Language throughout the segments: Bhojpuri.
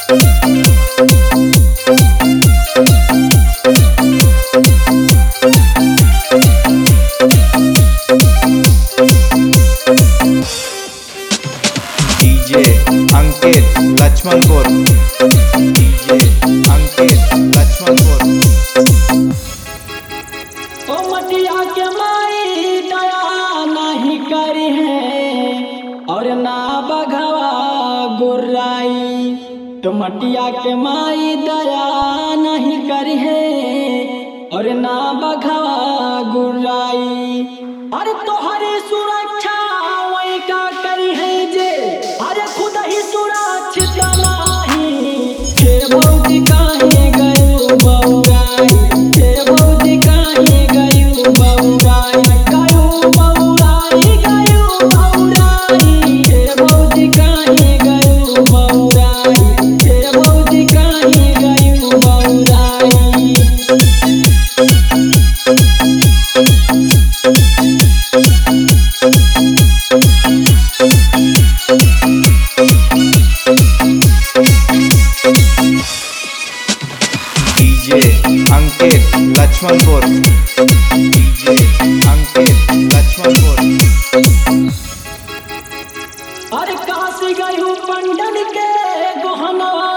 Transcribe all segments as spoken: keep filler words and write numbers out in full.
DJ Ankit Laxmanpur, DJ Ankit Laxmanpur. ओ मटिया के माई दया नहीं करी है और ना बघवा गुर्राई। तो मटिया के माई दया नहीं करी है और ना बघवा गुर्राई। अरे तोहरी सुरक्षा वही का करी है जे, अरे खुद ही सुरक्षित नाही। हे भौजी काहे गयो बौराई, हे भौजी काहे गयो बौराई, गयो बौराई, गयो बौराई। हे भौजी काहे गयो बौराई, हे भौजी काहे गयो बौराई। DJ Ankit Laxmanpur, DJ Ankit Laxmanpur. अरे काशी गयू पंडन के गोहनवा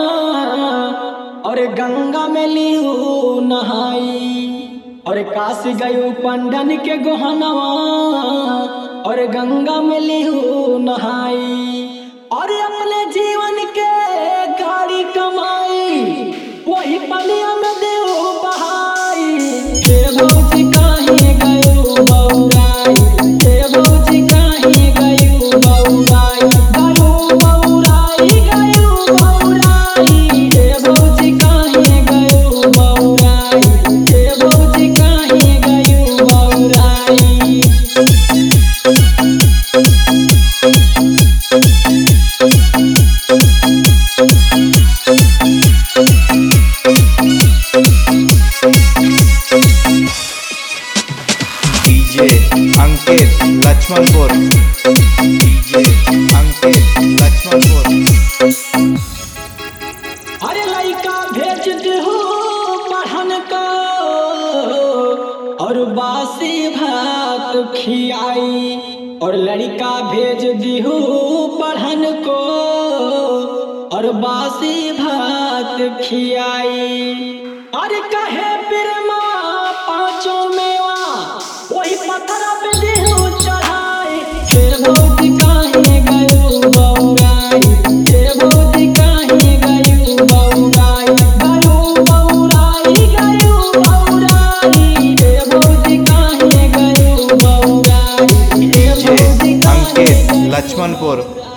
और गंगा में लिहू नहाई। और काशी गयू पंडन के गोहनवा और गंगा में लिहू नहाई। और अपने जीवन के गाड़ी कमाई वही पनिया में देऊ बहाई। हे भौजी काहे गयो बौराई, हे भौजी काहे गयो बौराई, गयो बौराई, गयो बौराई। हे भौजी काहे गयो बौराई, हे भौजी काहे गयो बौराई। DJ Ankit Laxmanpur, DJ Ankit Laxmanpur. अरे लड़का भेज देहू पढ़न को और बासी भात खियाई। और लड़का भेज दिहू पढ़न को और बासी भात खियाई। अरे कहे बिरमा पाँचों मेवा वही पत्थर पे दिहू चढ़ाई। हे भौजी काहे गयो बौराई, हे भौजी काहे गयो बौराई, गयो बौराई, गयो बौराई। हे भौजी काहे गयो बौराई, हे डीजे भौजी काहे अंकित गयो लक्ष्मणपुर,